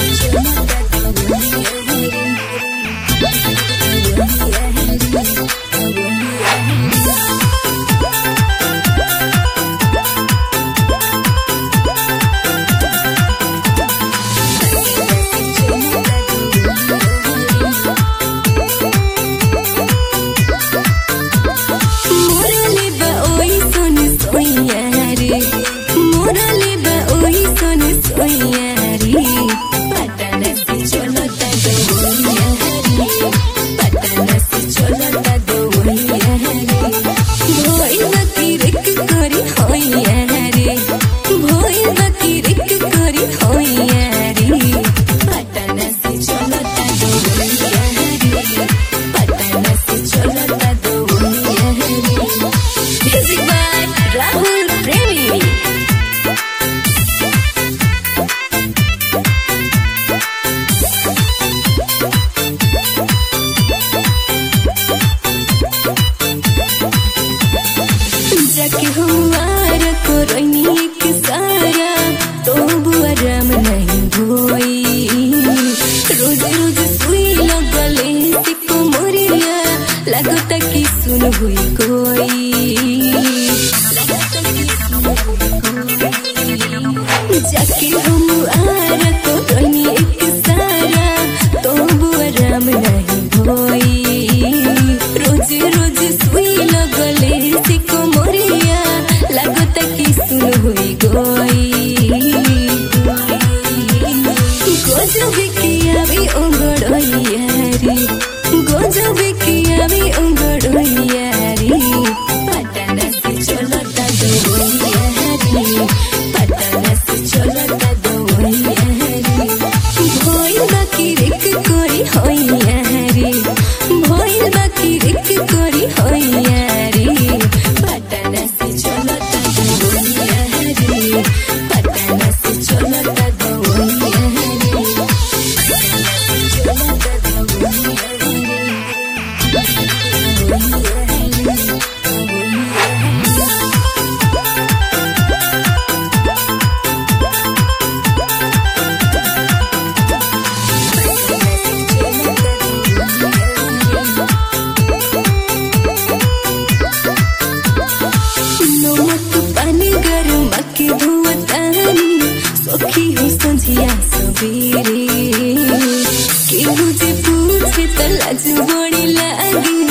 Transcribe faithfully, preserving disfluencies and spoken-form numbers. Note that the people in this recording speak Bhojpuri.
जाके हम आर को रोनी एक सारा तो बुआराम नहीं होई रोज रोज सुई लगले से कोमरिया लागत कि सुन हुई गोई गजब किया भी उंगड़ोइया रे गजब किया भी उंगड़ोइया रे पटना से चलता दोइया रे पटना से चलता दोइया रे भोई बाकी रिक कोरी होइया रे भोई बाकी रिक कोरी होइया रे पटना से चलता दोइया रे पटना से चलता दोइया रे चलता दोइया सखी हो संझिया सबेरे केहू जे पूछे त लाज बड़ी लागे